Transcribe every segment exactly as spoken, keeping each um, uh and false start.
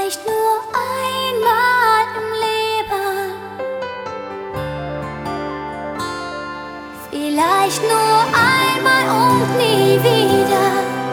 Vielleicht nur einmal im Leben, vielleicht nur einmal und nie wieder.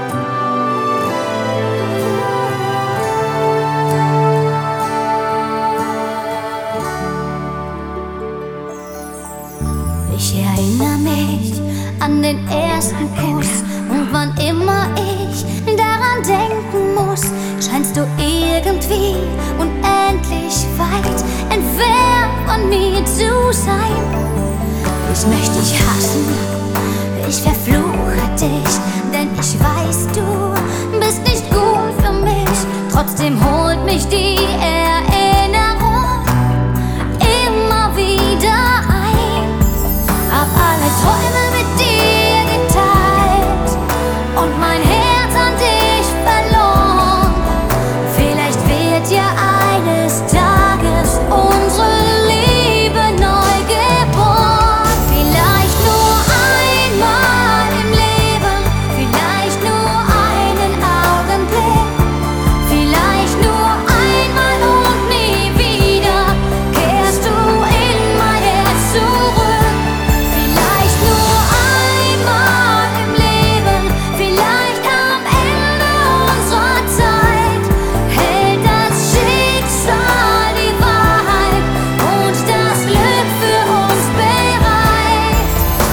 Ich erinnere mich an den ersten Kuss, und wann immer ich daran denken muss, scheinst du irgendwie unendlich weit entfernt von mir zu sein. Ich möchte dich hassen, ich verfluche dich, denn ich weiß, du bist nicht gut für mich. Trotzdem holt mich die Erinnerung immer wieder ein. Hab alle Träume mit dir geteilt und mein Herz an dich verloren. Vielleicht wird ja eines Tages unsere Liebe neu geboren. Vielleicht nur einmal im Leben, vielleicht nur einen Augenblick, vielleicht nur einmal und nie wieder kehrst du in mein Herz zurück. Vielleicht nur einmal im Leben, vielleicht am Ende unserer Zeit hält das Schicksal die Wahrheit und das Glück für uns bereit.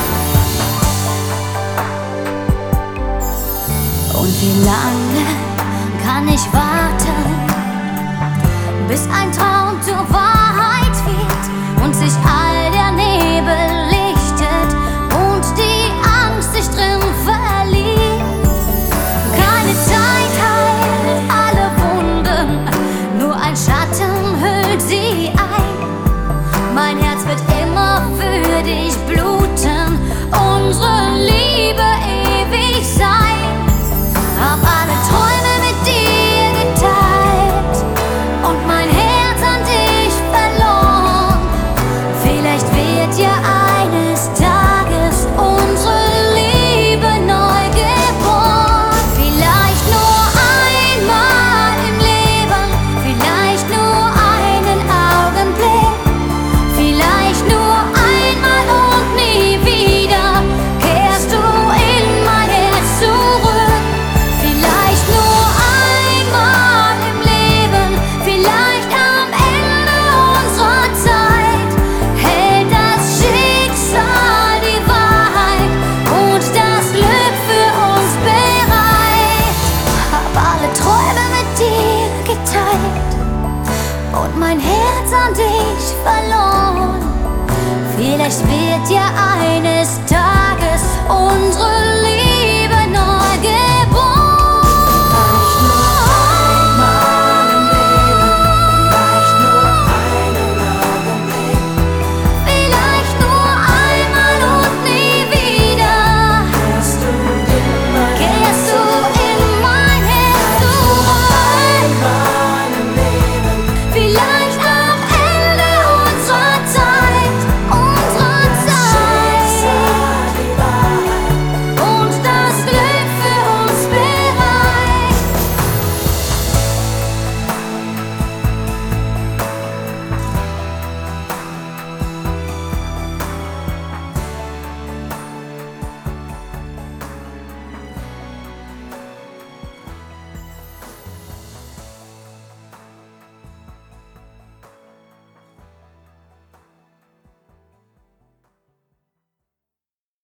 Und wie lange kann ich warten, bis ein Traum zur Wahrheit wird und sich all der Nebel lichtet und die Angst sich drin verliert? Keine Zeit heilt alle Wunden, nur ein Schatten hüllt sie ein. Mein Herz wird immer für dich bluten, unsere Liebe ewig sein. Hab alle Träume mit dir geteilt und mein Herz an dich verloren. Vielleicht wird ja eines Tages unsere Liebe neu geboren. Vielleicht nur einmal im Leben, vielleicht nur einen Augenblick, vielleicht nur einmal und nie wieder kehrst du in mein Herz zurück. Vielleicht nur einmal im Leben, vielleicht am Ende unserer Zeit hält das Schicksal die Wahrheit und das Glück für uns bereit. Hab alle Träume mit dir geteilt und mein Herz an dich verloren. Vielleicht wird ja eines Tages unsere Liebe